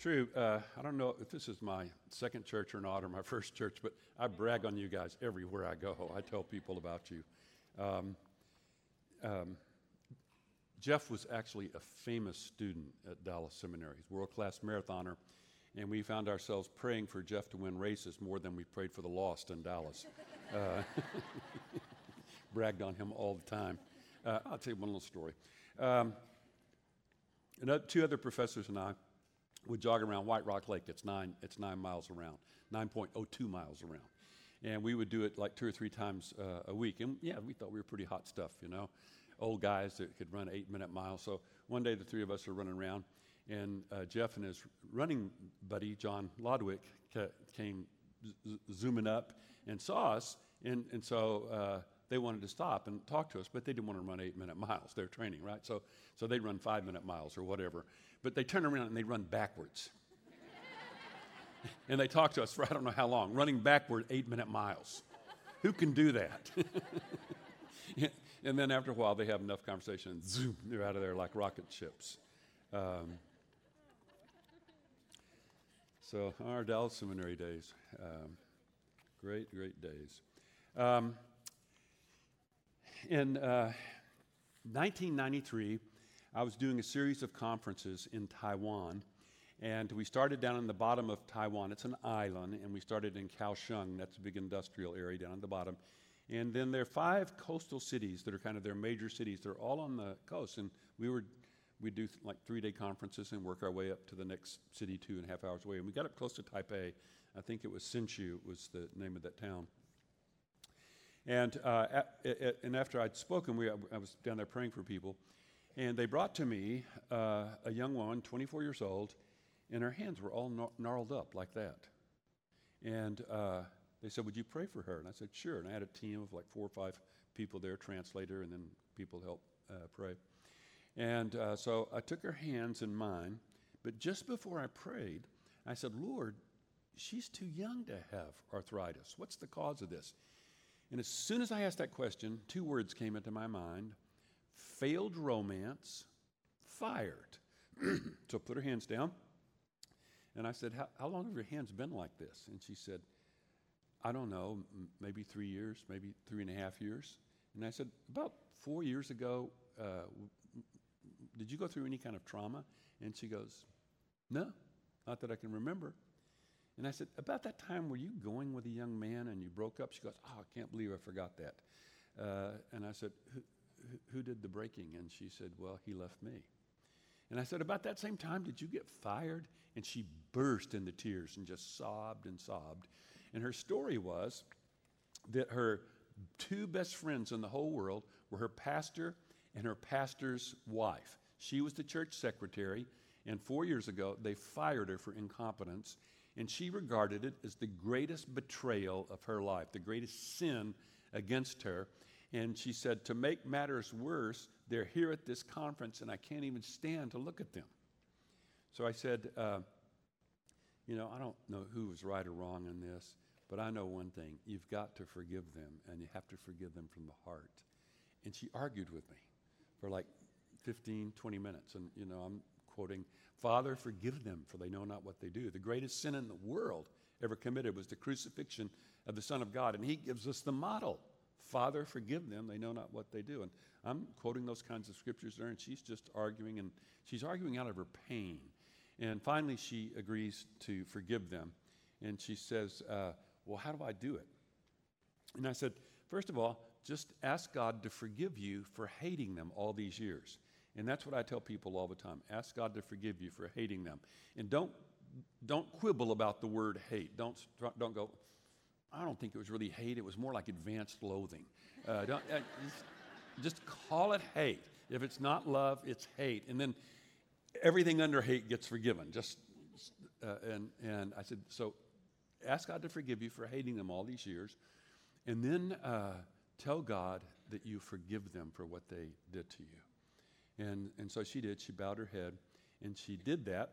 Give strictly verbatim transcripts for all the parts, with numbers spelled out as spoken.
true. Uh, I don't know if this is my second church or not, or my first church, but I brag on you guys everywhere I go. I tell people about you. Um, um, Jeff was actually a famous student at Dallas Seminary. He's a world-class marathoner, and we found ourselves praying for Jeff to win races more than we prayed for the lost in Dallas. Uh, bragged on him all the time. Uh, I'll tell you one little story. Um, another, two other professors and I would jog around White Rock Lake. It's nine, it's nine miles around, nine point oh two miles around. And we would do it like two or three times uh, a week. And yeah, we thought we were pretty hot stuff, you know, old guys that could run eight-minute miles. So one day the three of us are running around, and uh, Jeff and his running buddy, John Lodwick, ca- came z- zooming up and saw us. And, and so uh, they wanted to stop and talk to us, but they didn't want to run eight-minute miles. They're training, right? So, so they'd run five-minute miles or whatever. But they turn around and they run backwards. And they talk to us for I don't know how long, running backward eight-minute miles. Who can do that? And then after a while, they have enough conversation, and zoom, they're out of there like rocket ships. Um, so our Dallas Seminary days, um, great, great days. Um, in uh, nineteen ninety-three, I was doing a series of conferences in Taiwan, and we started down in the bottom of Taiwan. It's an island, and we started in Kaohsiung. That's a big industrial area down at the bottom. And then there are five coastal cities that are kind of their major cities. They're all on the coast, and we were we'd do th- like three-day conferences and work our way up to the next city two and a half hours away. And we got up close to Taipei. I think it was Hsinchu was the name of that town. And uh, at, at, and after I'd spoken, we I was down there praying for people, and they brought to me uh, a young woman, twenty-four years old, and her hands were all gnar- gnarled up like that. And uh, they said, would you pray for her? And I said, sure. And I had a team of like four or five people there, translator, and then people help uh, pray. And uh, so I took her hands in mine, but just before I prayed, I said, Lord, she's too young to have arthritis. What's the cause of this? And as soon as I asked that question, two words came into my mind: failed romance, fired. So I put her hands down, and I said, how, how long have your hands been like this? And she said, I don't know, m- maybe three years, maybe three and a half years. And I said, about four years ago, uh, w- w- did you go through any kind of trauma? And she goes, no, not that I can remember. And I said, about that time, were you going with a young man and you broke up? She goes, oh, I can't believe I forgot that. Uh, and I said, who, who, who did the breaking? And she said, well, he left me. And I said, about that same time, did you get fired? And she burst into tears and just sobbed and sobbed. And her story was that her two best friends in the whole world were her pastor and her pastor's wife. She was the church secretary, and four years ago, they fired her for incompetence, and she regarded it as the greatest betrayal of her life, the greatest sin against her. And she said, to make matters worse, they're here at this conference, and I can't even stand to look at them. So I said, uh, you know, I don't know who was right or wrong in this, but I know one thing. You've got to forgive them, and you have to forgive them from the heart. And she argued with me for like fifteen, twenty minutes. And, you know, I'm quoting, Father, forgive them, for they know not what they do. The greatest sin in the world ever committed was the crucifixion of the Son of God. And he gives us the model. Father, forgive them, they know not what they do. And I'm quoting those kinds of scriptures there, and she's just arguing, and she's arguing out of her pain. And finally, she agrees to forgive them. And she says, uh, well, how do I do it? And I said, first of all, just ask God to forgive you for hating them all these years. And that's what I tell people all the time. Ask God to forgive you for hating them. And don't don't quibble about the word hate. Don't don't go, I don't think it was really hate. It was more like advanced loathing. Uh, don't, uh, just, just call it hate. If it's not love, it's hate. And then everything under hate gets forgiven. Just uh, and and I said, so ask God to forgive you for hating them all these years, and then uh, tell God that you forgive them for what they did to you. And and so she did. She bowed her head, and she did that.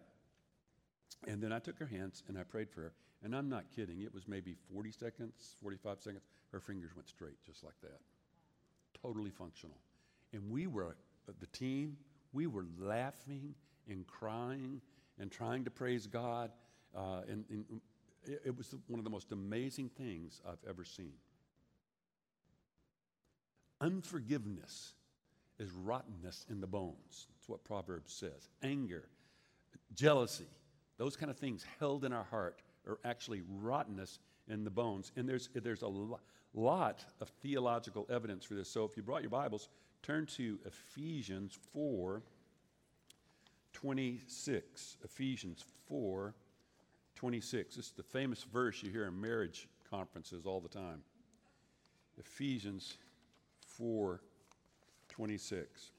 And then I took her hands, and I prayed for her. And I'm not kidding. It was maybe forty seconds, forty-five seconds. Her fingers went straight just like that. Totally functional. And we were, the team, we were laughing and crying and trying to praise God. Uh, and, and it, it was one of the most amazing things I've ever seen. Unforgiveness is rottenness in the bones. That's what Proverbs says. Anger, jealousy, those kind of things held in our heart are actually rottenness in the bones. And there's, there's a lo- lot of theological evidence for this. So if you brought your Bibles, turn to Ephesians four twenty-six. Ephesians four twenty-six. This is the famous verse you hear in marriage conferences all the time. Ephesians four twenty-six.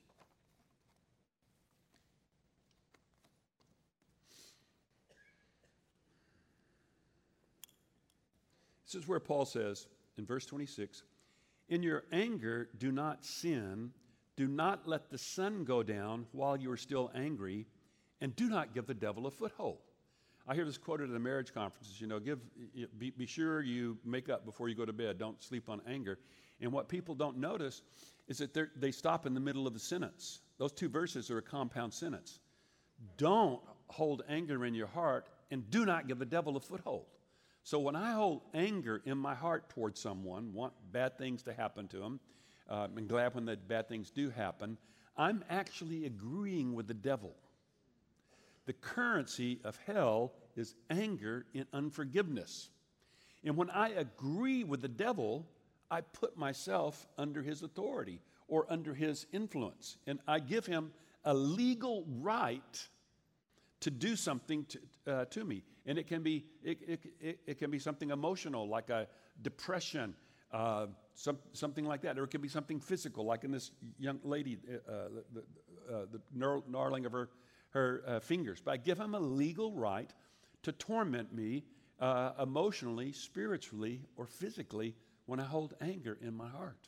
This is where Paul says in verse twenty-six, "In your anger do not sin, do not let the sun go down while you are still angry, and do not give the devil a foothold." I hear this quoted at the marriage conferences, you know, give, be, be sure you make up before you go to bed. Don't sleep on anger. And what people don't notice is that they stop in the middle of the sentence. Those two verses are a compound sentence. Don't hold anger in your heart, and do not give the devil a foothold. So when I hold anger in my heart towards someone, want bad things to happen to them, uh, I'm glad when the bad things do happen, I'm actually agreeing with the devil. The currency of hell is anger and unforgiveness. And when I agree with the devil, I put myself under his authority or under his influence. And I give him a legal right to do something to, uh, to me. And it can be it, it, it, it can be something emotional, like a depression, uh, some, something like that. Or it can be something physical, like in this young lady, uh, the, uh, the gnarling of her, her uh, fingers. But I give him a legal right to torment me uh, emotionally, spiritually, or physically when I hold anger in my heart.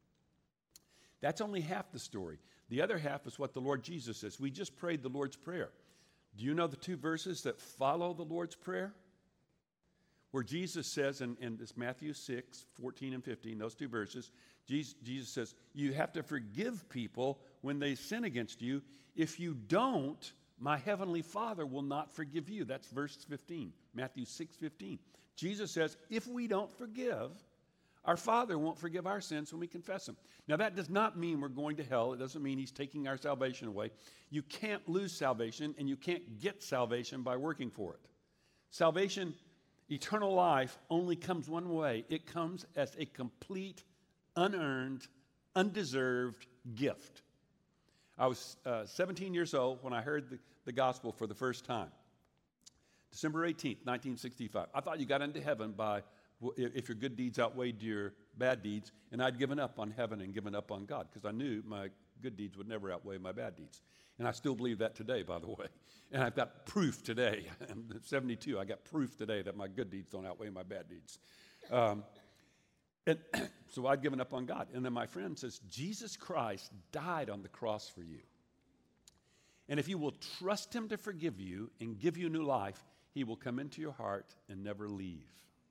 That's only half the story. The other half is what the Lord Jesus says. We just prayed the Lord's Prayer. Do you know the two verses that follow the Lord's Prayer? Where Jesus says, in, in this Matthew six, fourteen and fifteen, those two verses, Jesus, Jesus says, you have to forgive people when they sin against you. If you don't, my heavenly Father will not forgive you. That's verse fifteen, Matthew six, fifteen. Jesus says, if we don't forgive, our Father won't forgive our sins when we confess them. Now, that does not mean we're going to hell. It doesn't mean he's taking our salvation away. You can't lose salvation, and you can't get salvation by working for it. Salvation, eternal life, only comes one way. It comes as a complete, unearned, undeserved gift. I was uh, seventeen years old when I heard the, the gospel for the first time. December eighteenth, nineteen sixty-five. I thought you got into heaven by if your good deeds outweighed your bad deeds, and I'd given up on heaven and given up on God because I knew my good deeds would never outweigh my bad deeds. And I still believe that today, by the way. And I've got proof today. I'm seventy-two. I got proof today that my good deeds don't outweigh my bad deeds. Um, and so I'd given up on God. And then my friend says, Jesus Christ died on the cross for you. And if you will trust him to forgive you and give you new life, he will come into your heart and never leave.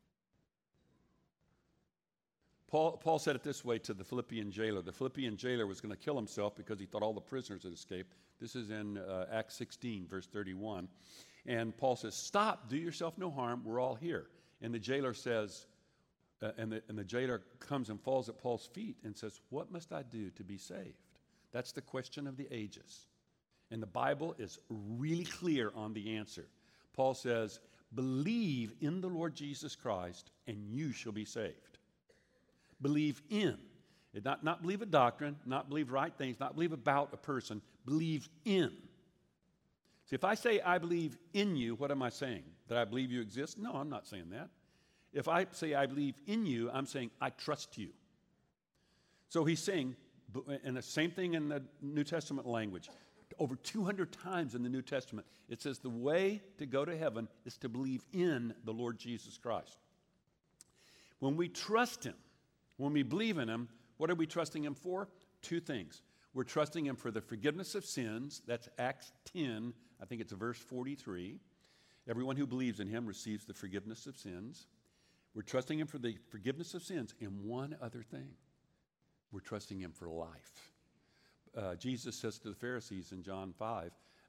Paul, Paul said it this way to the Philippian jailer. The Philippian jailer was going to kill himself because he thought all the prisoners had escaped. This is in uh, Acts sixteen, verse thirty-one. And Paul says, stop, do yourself no harm, we're all here. And the jailer says, uh, and, the, and the jailer comes and falls at Paul's feet and says, what must I do to be saved? That's the question of the ages. And the Bible is really clear on the answer. Paul says, believe in the Lord Jesus Christ and you shall be saved. Believe in. Not, not believe a doctrine, not believe right things, not believe about a person. Believe in. See, if I say I believe in you, what am I saying? That I believe you exist? No, I'm not saying that. If I say I believe in you, I'm saying I trust you. So he's saying, and the same thing in the New Testament language, over two hundred times in the New Testament, it says the way to go to heaven is to believe in the Lord Jesus Christ. When we trust him, when we believe in him, what are we trusting him for? Two things. We're trusting him for the forgiveness of sins. That's Acts ten, I think it's verse forty-three. Everyone who believes in him receives the forgiveness of sins. We're trusting him for the forgiveness of sins. And one other thing, we're trusting him for life. Uh, Jesus says to the Pharisees in John five,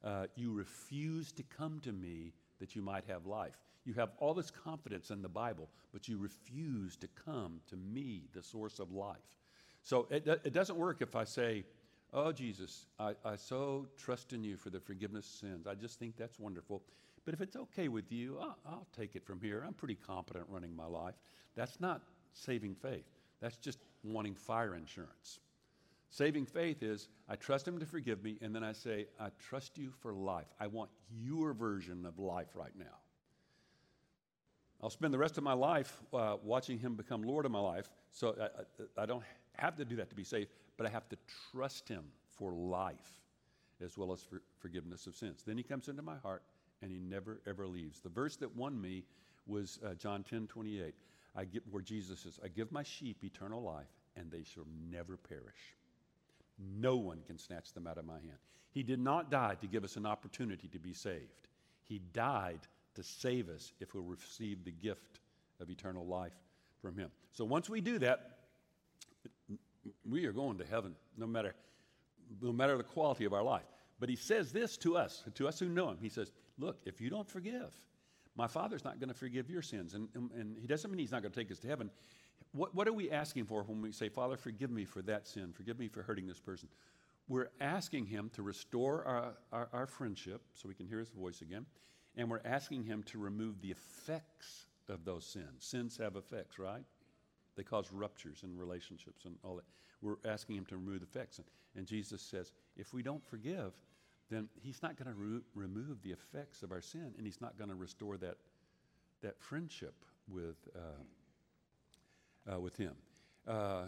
Uh, you refuse to come to me that you might have life. You have all this confidence in the Bible, but you refuse to come to me, the source of life. So it, it doesn't work if I say, oh, Jesus, I, I so trust in you for the forgiveness of sins. I just think that's wonderful. But if it's okay with you, I'll, I'll take it from here. I'm pretty competent running my life. That's not saving faith. That's just wanting fire insurance. Saving faith is, I trust him to forgive me, and then I say, I trust you for life. I want your version of life right now. I'll spend the rest of my life uh, watching him become Lord of my life, so I, I, I don't have to do that to be saved, but I have to trust him for life as well as for forgiveness of sins. Then he comes into my heart, and he never, ever leaves. The verse that won me was uh, John ten twenty-eight, I give, where Jesus says, I give my sheep eternal life, and they shall never perish. No one can snatch them out of my hand. He did not die to give us an opportunity to be saved. He died to save us if we receive the gift of eternal life from him. So once we do that, we are going to heaven, no matter, no matter the quality of our life. But he says this to us, to us who know him. He says, look, if you don't forgive, my Father's not going to forgive your sins. And, and, and he doesn't mean he's not going to take us to heaven. What, what are we asking for when we say, Father, forgive me for that sin, forgive me for hurting this person? We're asking him to restore our, our, our friendship so we can hear his voice again, and we're asking him to remove the effects of those sins. Sins have effects, right? They cause ruptures in relationships and all that. We're asking him to remove the effects. And, and Jesus says, if we don't forgive, then he's not going to re- remove the effects of our sin, and he's not going to restore that, that friendship with uh, Uh, with him. Uh,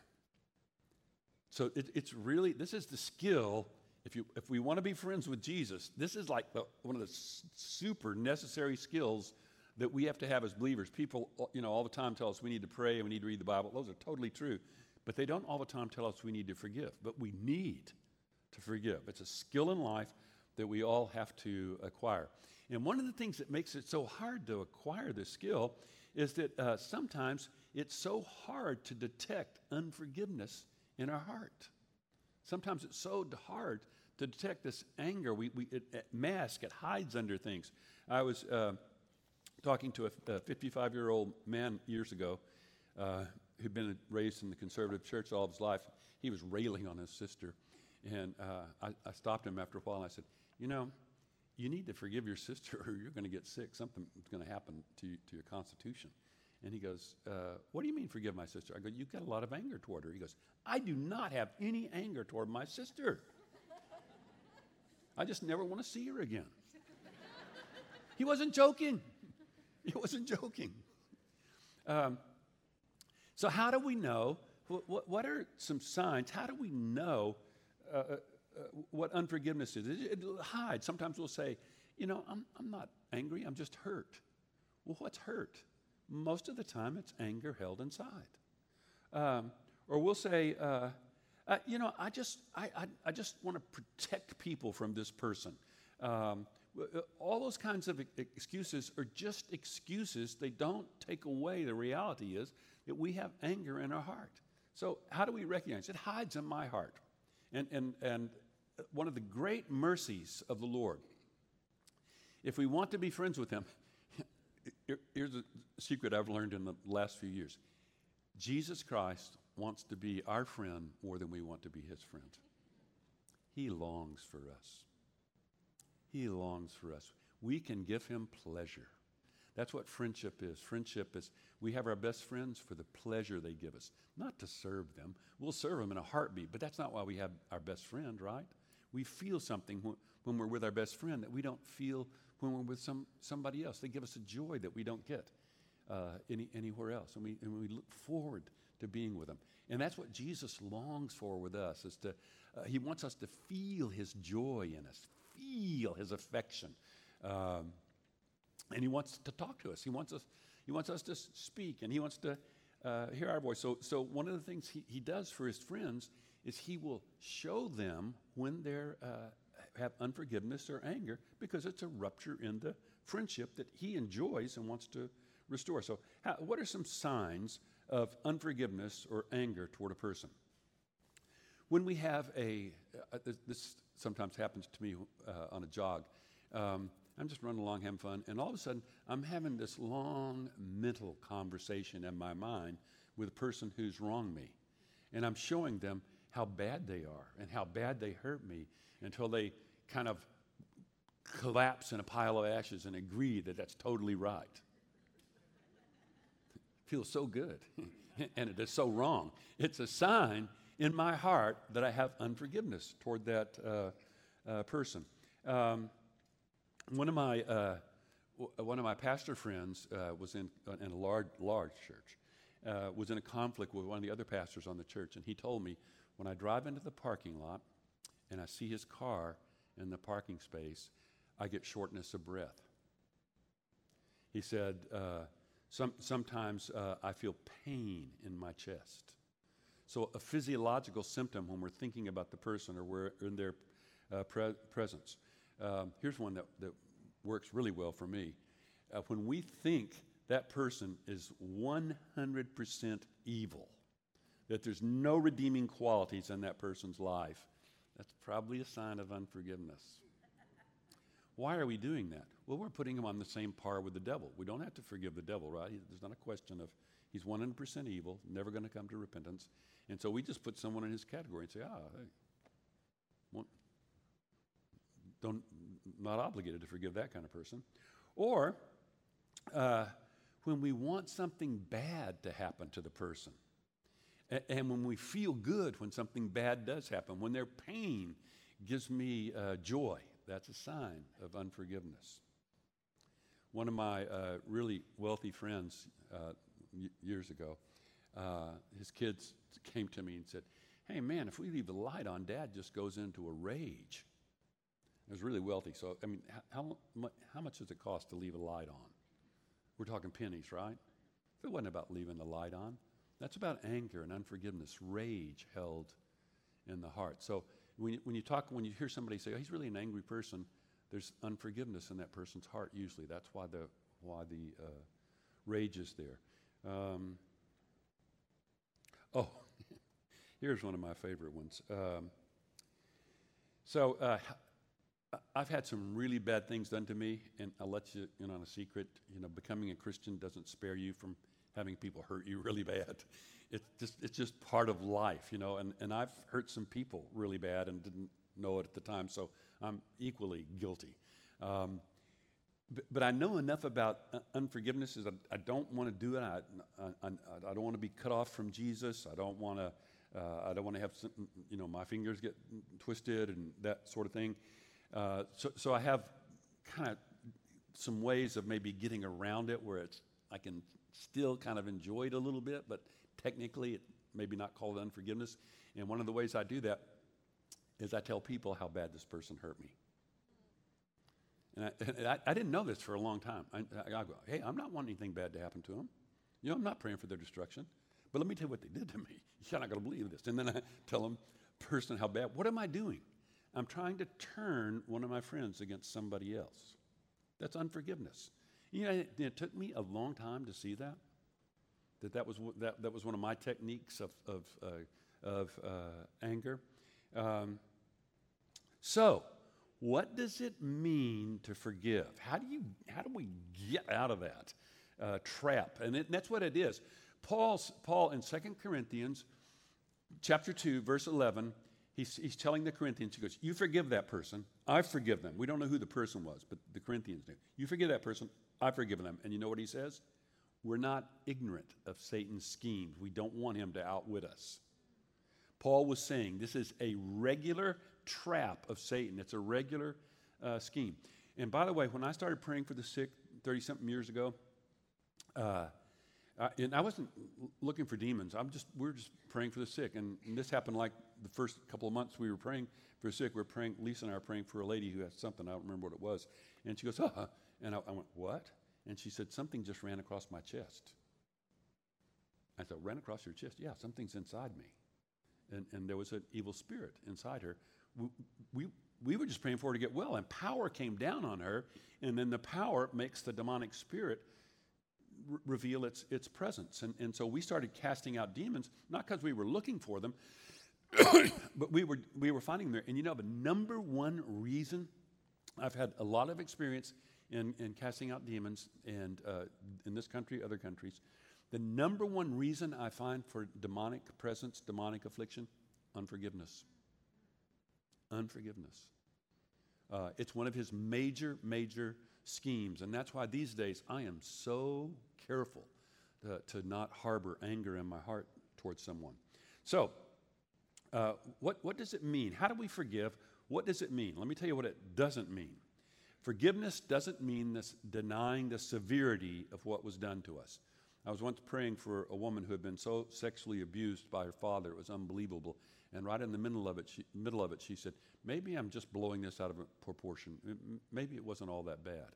so it, it's really, this is the skill, if you if we want to be friends with Jesus, this is like the, one of the s- super necessary skills that we have to have as believers. People, you know, all the time tell us we need to pray and we need to read the Bible. Those are totally true. But they don't all the time tell us we need to forgive. But we need to forgive. It's a skill in life that we all have to acquire. And one of the things that makes it so hard to acquire this skill is that uh, sometimes it's so hard to detect unforgiveness in our heart. Sometimes it's so hard to detect this anger. We, we it, it masks, it hides under things. I was uh, talking to a fifty-five-year-old man years ago uh, who'd been raised in the conservative church all of his life. He was railing on his sister. And uh, I, I stopped him after a while and I said, you know, you need to forgive your sister or you're going to get sick. Something's going to happen to, to your constitution. And he goes, uh, what do you mean forgive my sister? I go, you've got a lot of anger toward her. He goes, I do not have any anger toward my sister. I just never want to see her again. He wasn't joking. He wasn't joking. Um, so how do we know, what, what are some signs, how do we know uh, uh, what unforgiveness is? It, it hides. Sometimes we'll say, you know, I'm, I'm not angry, I'm just hurt. Well, what's hurt? Most of the time, it's anger held inside. Um, or we'll say, uh, uh, you know, I just, I, I, I just want to protect people from this person. Um, all those kinds of excuses are just excuses. They don't take away the reality is that we have anger in our heart. So how do we recognize it? It hides in my heart. And, and, and one of the great mercies of the Lord, if we want to be friends with him, here's a secret I've learned in the last few years. Jesus Christ wants to be our friend more than we want to be his friend. He longs for us. He longs for us. We can give him pleasure. That's what friendship is. Friendship is we have our best friends for the pleasure they give us, not to serve them. We'll serve them in a heartbeat, but that's not why we have our best friend, right? We feel something when, when we're with our best friend that we don't feel when we're with some somebody else. They give us a joy that we don't get uh, any, anywhere else, and we, and we look forward to being with them. And that's what Jesus longs for with us, is to, uh, he wants us to feel his joy in us, feel his affection. Um, and he wants to talk to us. He wants us, he wants us to speak, and he wants to uh, hear our voice. So, so one of the things he, he does for his friends is he will show them when they're uh, have unforgiveness or anger, because it's a rupture in the friendship that he enjoys and wants to restore. So how, what are some signs of unforgiveness or anger toward a person? When we have a, uh, this sometimes happens to me uh, on a jog. Um, I'm just running along having fun, and all of a sudden, I'm having this long mental conversation in my mind with a person who's wronged me. And I'm showing them how bad they are and how bad they hurt me until they kind of collapse in a pile of ashes and agree that that's totally right. It feels so good, and it is so wrong. It's a sign in my heart that I have unforgiveness toward that uh, uh, person. Um, one of my uh, w- one of my pastor friends uh, was in uh, in a large large church. Uh, was in a conflict with one of the other pastors on the church, and he told me, when I drive into the parking lot and I see his car in the parking space, I get shortness of breath. He said, uh, some, sometimes uh, I feel pain in my chest. So a physiological symptom when we're thinking about the person or we're in their uh, pre- presence. Um, here's one that, that works really well for me. Uh, when we think that person is one hundred percent evil, that there's no redeeming qualities in that person's life, that's probably a sign of unforgiveness. Why are we doing that? Well, we're putting him on the same par with the devil. We don't have to forgive the devil, right? There's not a question of he's one hundred percent evil, never going to come to repentance. And so we just put someone in his category and say, ah, hey, well, don't, not obligated to forgive that kind of person. Or, uh, when we want something bad to happen to the person, a- and when we feel good when something bad does happen, when their pain gives me uh, joy, that's a sign of unforgiveness. One of my uh, really wealthy friends uh, y- years ago, uh, his kids came to me and said, hey man, if we leave the light on, Dad just goes into a rage. It was really wealthy, so I mean, h- how, mu- how much does it cost to leave a light on? We're talking pennies, right? It wasn't about leaving the light on. That's about anger and unforgiveness, rage held in the heart. So when you, when you talk, when you hear somebody say, oh, he's really an angry person, there's unforgiveness in that person's heart usually. That's why the, why the uh, rage is there. Um, oh, here's one of my favorite ones. Um, so uh, I've had some really bad things done to me, and I'll let you in on a secret. You know, becoming a Christian doesn't spare you from having people hurt you really bad. It's just it's just part of life, you know. And, and I've hurt some people really bad and didn't know it at the time, so I'm equally guilty. Um, but, but I know enough about uh, unforgiveness is I, I don't want to do it. I, I, I don't want to be cut off from Jesus. I don't want to. Uh, I don't want to have some, you know, my fingers get twisted and that sort of thing. Uh, so, so I have kind of some ways of maybe getting around it where it's I can still kind of enjoy it a little bit, but technically it maybe not called unforgiveness. And one of the ways I do that is I tell people how bad this person hurt me. And I, and I, I didn't know this for a long time. I, I go, hey, I'm not wanting anything bad to happen to them. You know, I'm not praying for their destruction. But let me tell you what they did to me. You're not going to believe this. And then I tell them, person, how bad. What am I doing? I'm trying to turn one of my friends against somebody else. That's unforgiveness. You know, it, it took me a long time to see that. That that was that, that was one of my techniques of of uh, of uh, anger. Um, so, what does it mean to forgive? How do you how do we get out of that uh, trap? And, it, and that's what it is. Paul's Paul in Second Corinthians, chapter two, verse eleven. He's, he's telling the Corinthians, he goes, you forgive that person, I forgive them. We don't know who the person was, but the Corinthians knew. You forgive that person, I've forgiven them. And you know what he says? We're not ignorant of Satan's schemes. We don't want him to outwit us. Paul was saying this is a regular trap of Satan. It's a regular uh, scheme. And by the way, when I started praying for the sick thirty-something years ago, uh, Uh, and I wasn't looking for demons. I'm just we were just praying for the sick, and, and this happened like the first couple of months we were praying for the sick. We were praying. Lisa and I were praying for a lady who had something. I don't remember what it was. And she goes, "Uh," and I, I went, "What?" And she said, "Something just ran across my chest." I said, "Ran across your chest?" "Yeah, something's inside me," and and there was an evil spirit inside her. We we, we were just praying for her to get well, and power came down on her, and then the power makes the demonic spirit reveal its its presence. And, and so we started casting out demons, not because we were looking for them, but we were we were finding there, and you know, the number one reason I've had a lot of experience in, in casting out demons, and uh, in this country, other countries, the number one reason I find for demonic presence, demonic affliction, unforgiveness. Unforgiveness. Uh, it's one of his major, major schemes, and that's why these days I am so careful to, to not harbor anger in my heart towards someone. So, uh, what, what does it mean? How do we forgive? What does it mean? Let me tell you what it doesn't mean. Forgiveness doesn't mean this denying the severity of what was done to us. I was once praying for a woman who had been so sexually abused by her father, it was unbelievable. And right in the middle of it, she, middle of it, she said, maybe I'm just blowing this out of proportion. Maybe it wasn't all that bad.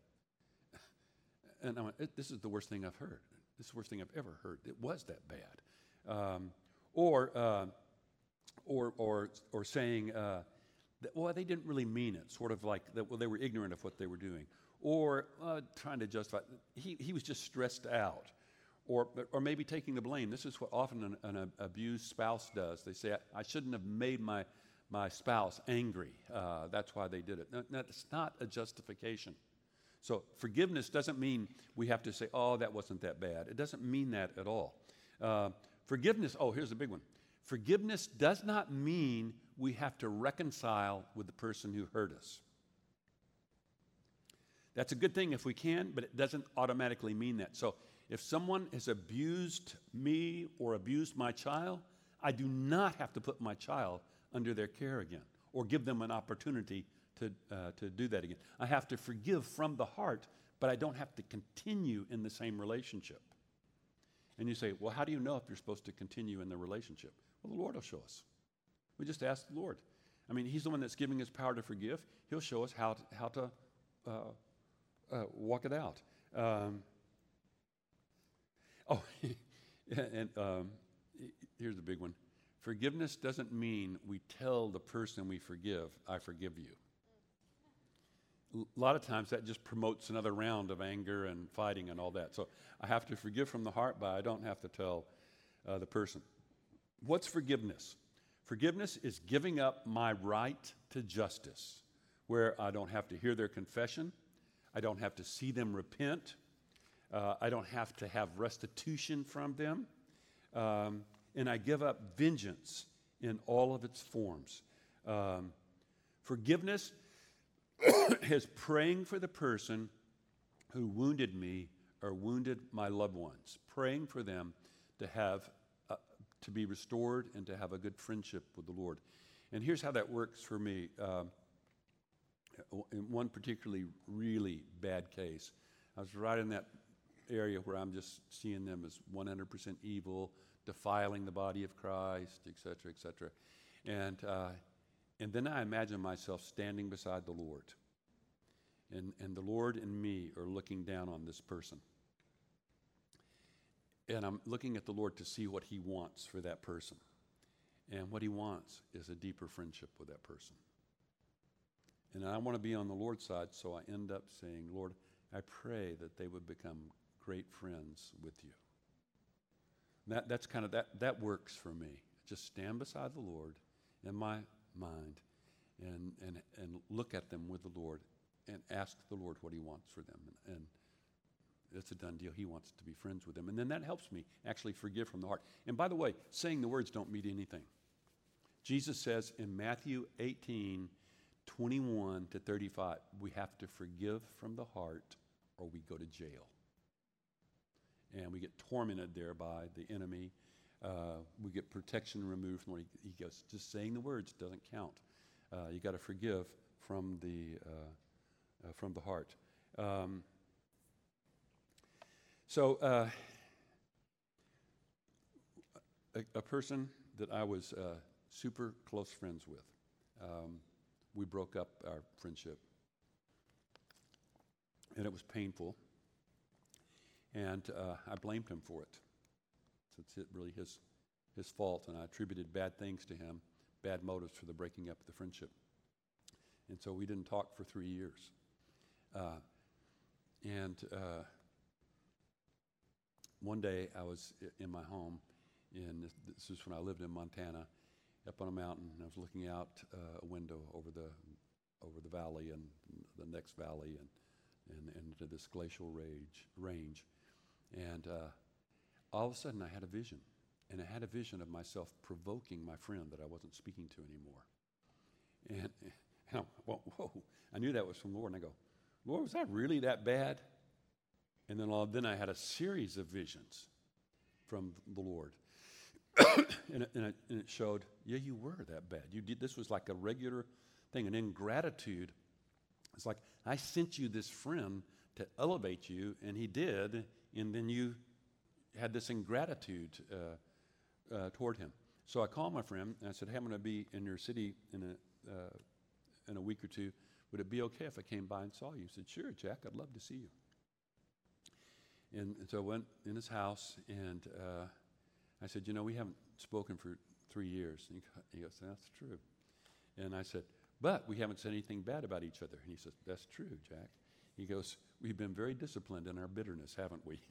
And I went, this is the worst thing I've heard. This is the worst thing I've ever heard. It was that bad. Um, or, uh, or, or, or saying, uh, that, well, they didn't really mean it, sort of like that, well, they were ignorant of what they were doing. Or uh, trying to justify, he, he was just stressed out. Or, or maybe taking the blame. This is what often an, an abused spouse does. They say, I, I shouldn't have made my, my spouse angry. Uh, that's why they did it. No, that's not a justification. So forgiveness doesn't mean we have to say, oh, that wasn't that bad. It doesn't mean that at all. Uh, forgiveness, oh, here's a big one. Forgiveness does not mean we have to reconcile with the person who hurt us. That's a good thing if we can, but it doesn't automatically mean that. So if someone has abused me or abused my child, I do not have to put my child under their care again or give them an opportunity to, uh, to do that again. I have to forgive from the heart, but I don't have to continue in the same relationship. And you say, well, how do you know if you're supposed to continue in the relationship? Well, the Lord will show us. We just ask the Lord. I mean, he's the one that's giving us power to forgive. He'll show us how to, how to uh, uh, walk it out. Um, oh, and um, here's a big one. Forgiveness doesn't mean we tell the person we forgive, I forgive you. A lot of times that just promotes another round of anger and fighting and all that. So I have to forgive from the heart, but I don't have to tell uh, the person. What's forgiveness? Forgiveness is giving up my right to justice, where I don't have to hear their confession, I don't have to see them repent, uh, I don't have to have restitution from them, um, and I give up vengeance in all of its forms. Um, forgiveness is praying for the person who wounded me or wounded my loved ones, praying for them to have uh, to be restored and to have a good friendship with the Lord. And here's how that works for me. Um, in one particularly really bad case, I was right in that area where I'm just seeing them as one hundred percent evil, defiling the body of Christ, et cetera, et cetera. And, uh, and then I imagine myself standing beside the Lord. And, and the Lord and me are looking down on this person. And I'm looking at the Lord to see what he wants for that person. And what he wants is a deeper friendship with that person. And I want to be on the Lord's side, so I end up saying, Lord, I pray that they would become great friends with you. That, that's kind of, that, that works for me. Just stand beside the Lord in my mind and, and, and look at them with the Lord and ask the Lord what he wants for them. And, and it's a done deal. He wants to be friends with them. And then that helps me actually forgive from the heart. And by the way, saying the words don't mean anything. Jesus says in Matthew eighteen, twenty-one to thirty-five, we have to forgive from the heart or we go to jail. And we get tormented there by the enemy. Uh, we get protection removed from what he, he goes. Just saying the words doesn't count. Uh, you got to forgive from the uh, uh, from the heart. Um, so uh, a, a person that I was uh, super close friends with, um, we broke up our friendship, and it was painful. And uh, I blamed him for it. So it's really his his fault, and I attributed bad things to him, bad motives for the breaking up of the friendship. And so we didn't talk for three years. Uh, and uh, one day I was in my home, and this, this is when I lived in Montana, up on a mountain, and I was looking out uh, a window over the over the valley and the next valley and and, and into this glacial range range, and uh, all of a sudden I had a vision, and I had a vision of myself provoking my friend that I wasn't speaking to anymore, and, and I, whoa, whoa, I knew that was from the Lord, and I go, Lord, was that really that bad? And then all then I had a series of visions from the Lord. and, it, and, it, and it showed, yeah, you were that bad. You did. This was like a regular thing. And ingratitude, it's like, I sent you this friend to elevate you, and he did, and then you had this ingratitude uh, uh, toward him. So I called my friend, and I said, hey, I'm going to be in your city in a, uh, in a week or two. Would it be okay if I came by and saw you? He said, sure, Jack, I'd love to see you. And, and so I went in his house, and uh, I said, you know, we haven't spoken for three years. And he, he goes, that's true. And I said, but we haven't said anything bad about each other. And he says, that's true, Jack. He goes, we've been very disciplined in our bitterness, haven't we?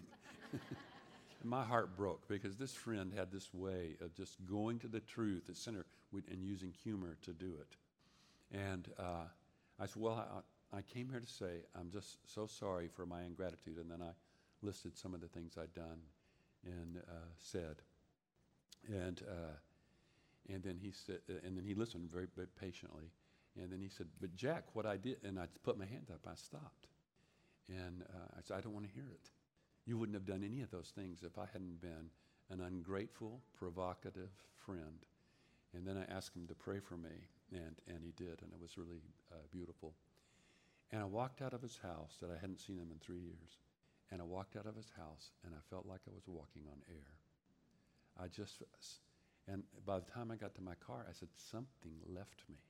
And my heart broke because this friend had this way of just going to the truth, the center, and using humor to do it. And uh, I said, well, I, I came here to say I'm just so sorry for my ingratitude. And then I listed some of the things I'd done and uh, said. And uh, and then he said, uh, and then he listened very, very patiently. And then he said, but Jack, what I did, and I put my hand up, I stopped. And uh, I said, I don't want to hear it. You wouldn't have done any of those things if I hadn't been an ungrateful, provocative friend. And then I asked him to pray for me, and, and he did, and it was really uh, beautiful. And I walked out of his house that I hadn't seen him in three years. And I walked out of his house, and I felt like I was walking on air. I just, and by the time I got to my car, I said, something left me.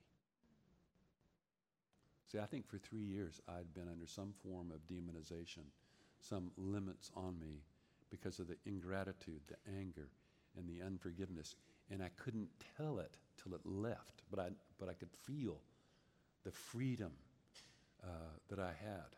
See, I think for three years, I'd been under some form of demonization, some limits on me because of the ingratitude, the anger, and the unforgiveness. And I couldn't tell it till it left, but I, but I could feel the freedom uh, that I had.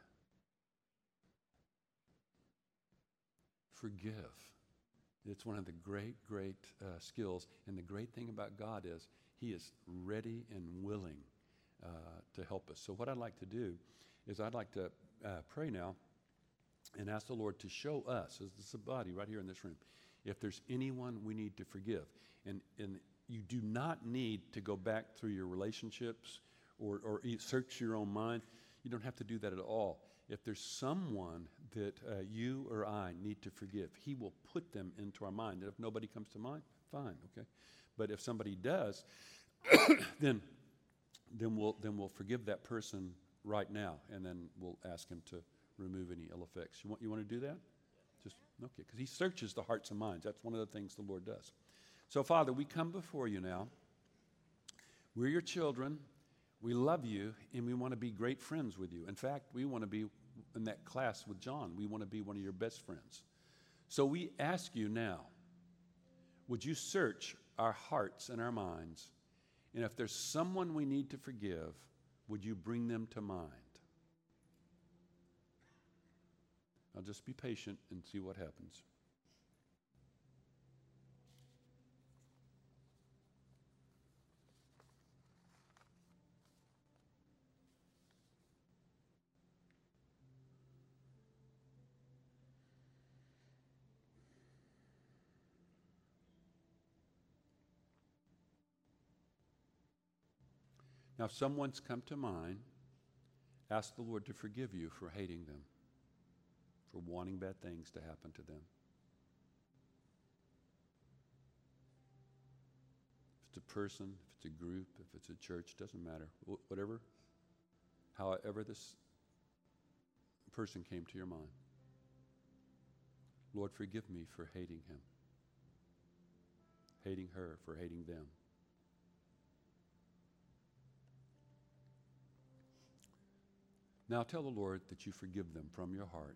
Forgive. It's one of the great, great uh, skills. And the great thing about God is he is ready and willing uh, to help us. So what I'd like to do is I'd like to uh, pray now and ask the Lord to show us, as this body right here in this room, if there's anyone we need to forgive. And, and you do not need to go back through your relationships or, or search your own mind. You don't have to do that at all. If there's someone that uh, you or I need to forgive, he will put them into our mind. And if nobody comes to mind, fine, okay? But if somebody does, then then we'll then we'll forgive that person right now, and then we'll ask him to remove any ill effects. You want you want to do that? Just okay, because he searches the hearts and minds. That's one of the things the Lord does. So, Father, we come before you now. We're your children. We love you, and we want to be great friends with you. In fact, we want to be in that class with John. We want to be one of your best friends. So we ask you now, would you search our hearts and our minds? And if there's someone we need to forgive, would you bring them to mind? Now just be patient and see what happens. Now, if someone's come to mind, ask the Lord to forgive you for hating them, for wanting bad things to happen to them. If it's a person, if it's a group, if it's a church, doesn't matter. Wh- whatever, however this person came to your mind. Lord, forgive me for hating him, hating her, for hating them. Now tell the Lord that you forgive them from your heart.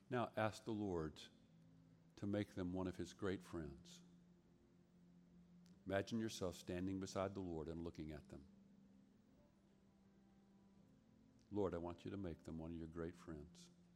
Now ask the Lord to make them one of his great friends. Imagine yourself standing beside the Lord and looking at them. Lord, I want you to make them one of your great friends.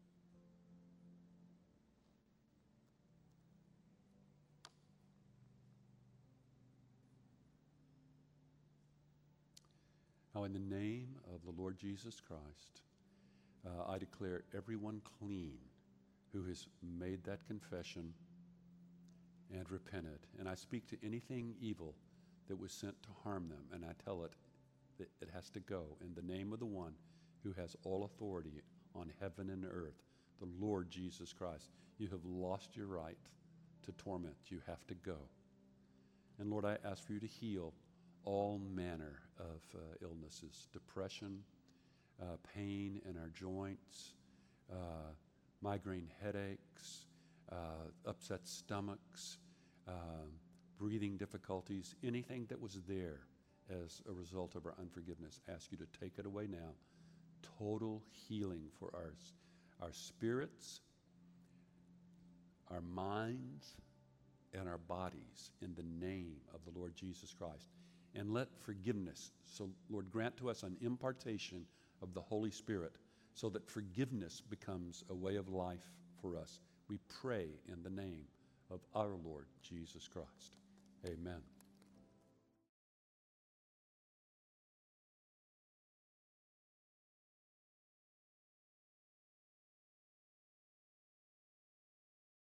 Now, in the name of the Lord Jesus Christ, uh, I declare everyone clean who has made that confession and repented. And I speak to anything evil that was sent to harm them, and I tell it that it has to go in the name of the one who has all authority on heaven and earth, the Lord Jesus Christ. You have lost your right to torment. You have to go. And Lord, I ask for you to heal all manner of uh, illnesses, depression, uh, pain in our joints, uh, migraine headaches, uh, upset stomachs, uh, breathing difficulties, anything that was there as a result of our unforgiveness. Ask you to take it away now. Total healing for our, our spirits, our minds, and our bodies in the name of the Lord Jesus Christ. And let forgiveness, so Lord, grant to us an impartation of the Holy Spirit so that forgiveness becomes a way of life for us. We pray in the name of our Lord Jesus Christ. Amen.